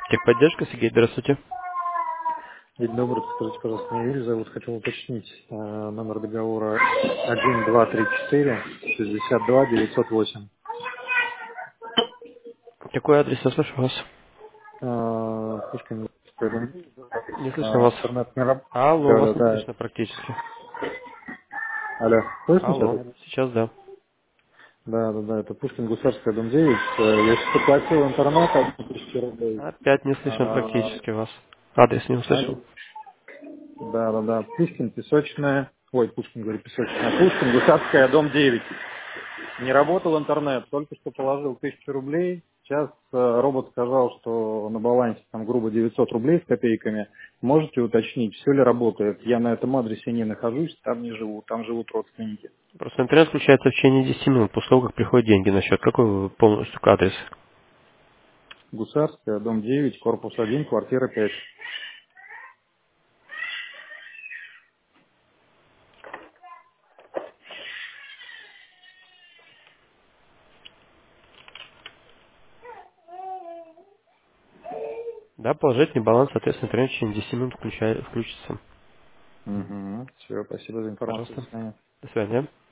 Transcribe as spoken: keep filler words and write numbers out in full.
Техподдержка, Сергей, здравствуйте. День добрый, скажите, пожалуйста, меня Юрий зовут, хотел уточнить э, номер договора один два три четыре шестьдесят два девятьсот восемь. Какой адрес, я слышу вас? Э, Пушкин, э, Не слышно вас. интернет не работает. Алло, Да, вас да, не да. слышно практически. Алло, слышно Алло, сейчас? сейчас да. Да, да, да, это Пушкин, Гусарская, дом девять. Э, Я сейчас оплатил интернет, а тысячи рублей. Опять не слышно А, практически вас. Адрес не услышал. алло. Да, да, да, Пушкин, Песочная, ой, Пушкин, говорю, Песочная, Пушкин, Гусарская, дом девять. Не работал интернет, только что положил тысячу рублей. Сейчас э, робот сказал, что на балансе там грубо девятьсот рублей с копейками. Можете уточнить, все ли работает? Я на этом адресе не нахожусь, там не живу, там живут родственники. Просто интернет включается в течение десяти минут после того, как приходят деньги на счет. Какой вы полностью адрес? Гусарская, дом девять, корпус один, квартира пять. Да, положительный баланс, соответственно, интернет в течение десяти минут включай- включится. Угу. Все, спасибо за информацию. До Пожалуйста. свидания. До свидания.